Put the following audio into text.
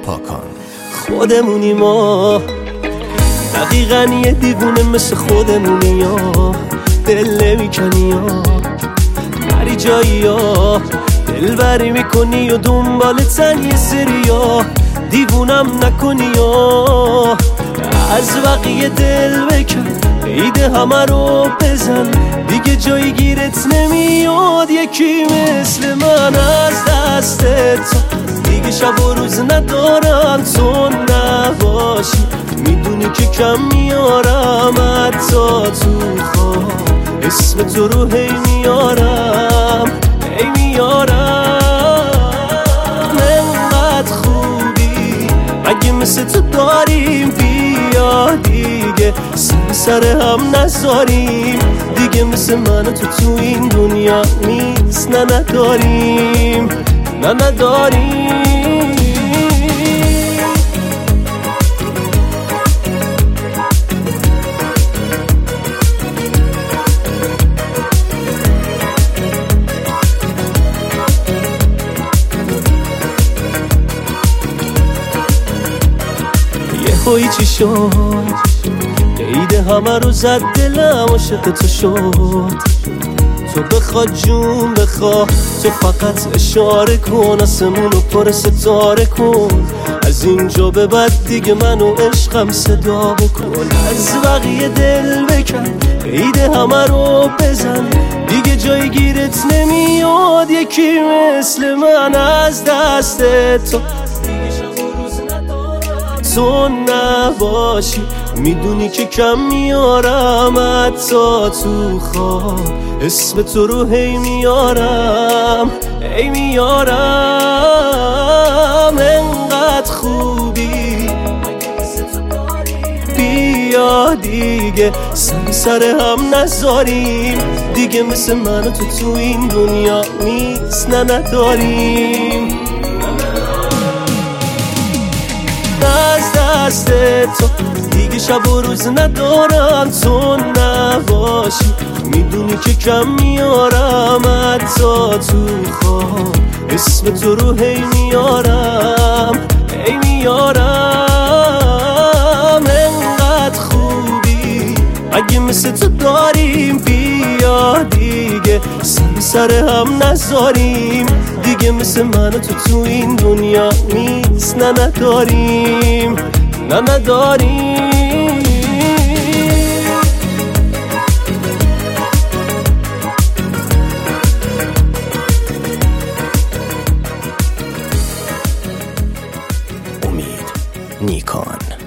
پاکان. خودمونی ما، دقیقاً یه دیوونه مثل خودمونی یا دل نمیکنی یا نری جایی یا دل بری میکنی و دنبالتن یه سری یا دیوونم نکنی یا از بقیه دل بکن عیده همه رو بزن دیگه جایی گیرت نمیاد یکی مثل من از دست تو دیگه شب و روز ندارم تو نباشی میدونی که کم میارم حتی تو خواب اسم تو رو هی میارم هی میارم انقدر خوبی اگه مثل تو داریم بیا دیگه سر هم نذاریم دیگه مثل من تو این دنیا نیست نه نداریم نه نداریم یه چی شد عیده همه رو زد دلم عاشق تو شد تو بخوا جون بخوا تو فقط اشاره کن آسمونو پر ستاره کن از اینجا به بعد دیگه منو عشقم صدا بکن از بقیه دل بکن عیده همه رو بزن دیگه جایی گیرت نمیاد یکی مثل من از دست تو تو نباشی میدونی که کم میارم حتی تو خواب اسم تو رو هی میارم هی میارم انقدر خوبی بیا دیگه سر هم نذاریم دیگه مثل من تو این دنیا نیست نه نداریم دست تو دیگه شب و روز ندارم تو نباشی میدونی که کم میارم حتی تو خواب اسم تو رو هی میارم هی میارم انقدر خوبی اگه مثل تو داریم بیا دیگه سر هم نذاریم دیگه مثل من تو این دنیا نیست نه نداریم نه نداریم امید نیکان.